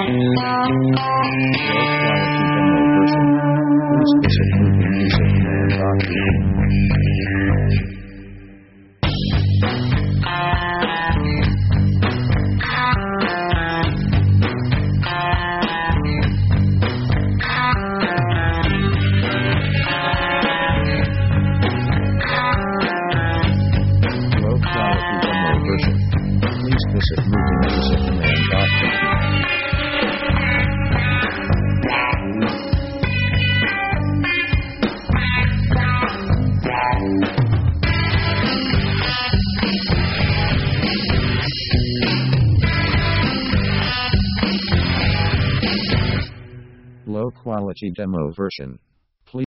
Low quality demo version. Please visit moviemusicman.com. Low quality demo version. Please visit moviemusicman.com. Low quality demo version.